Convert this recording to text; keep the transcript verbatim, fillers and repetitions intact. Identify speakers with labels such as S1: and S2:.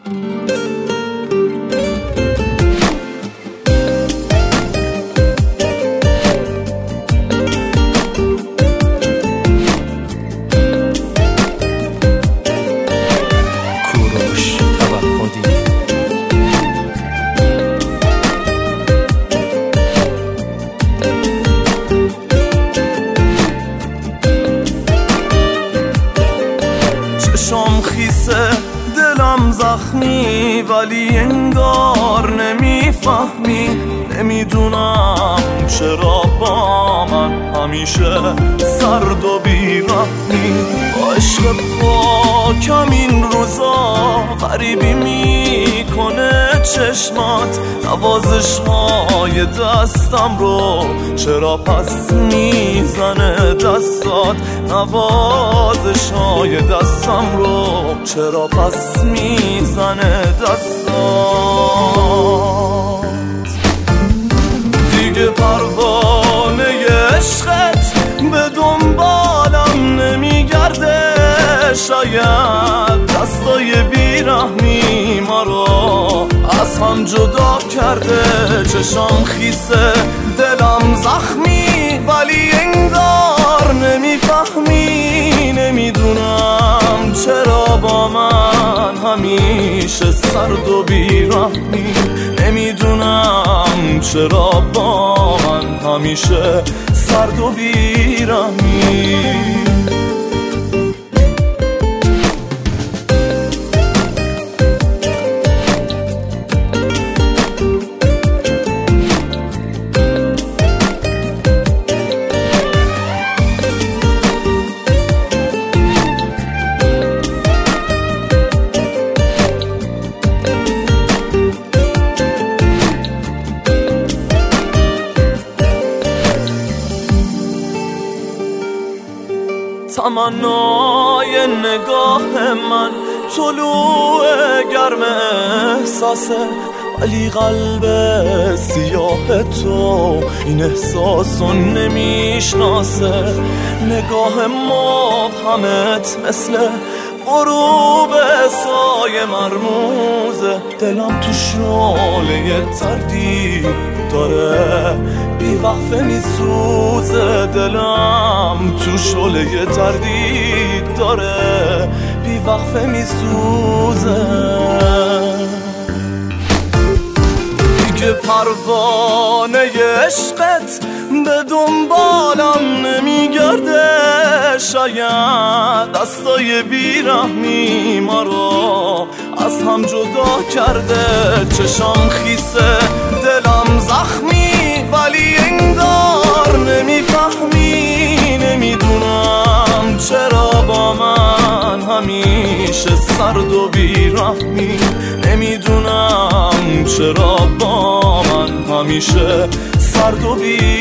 S1: چشام خیسه دلم زخمی ولی انگار نمیفهمی. نمیدونم چرا با من همیشه سرد و بیرحمی. با عشق پاکم این روزا غریبی میکنه چشمات. نوازش های دستم رو چرا پس میزنه دستات. نوازش های دستم رو چرا پس میزنه دستات. دیگه پروانه عشقت به دنبالم نمیگرده. شاید دستای بیرحمی ما رو از هم جدا کرده. چشام خیسه دلم زخمی ولی انگار نمیفهمی. نمیدونم چرا با من همیشه سرد و بیرحمی. نمیدونم چرا با من همیشه سرد و بیرحمی. تمنای نگاه من طلوع گرم احساسه ولی قلب سیاه تو این احساسو نمیشناسه. نگاه مبهمت مثل غروب سایه مرموزه. دلم تو شعله تردید داره بیوقفه میسوزه. دلم تو شعله تردید داره بیوقفه میسوزه. دیگه پروانه عشقت به دنبالم نمیگرده. شاید دستای بیرحمی ما رو از هم جدا کرده. چشام خیسه دلم زخمی ولی انگار نمیفهمی. نمیدونم چرا با من همیشه سرد و بیرحمی. نمیدونم چرا با من همیشه سرد و بیرحمی.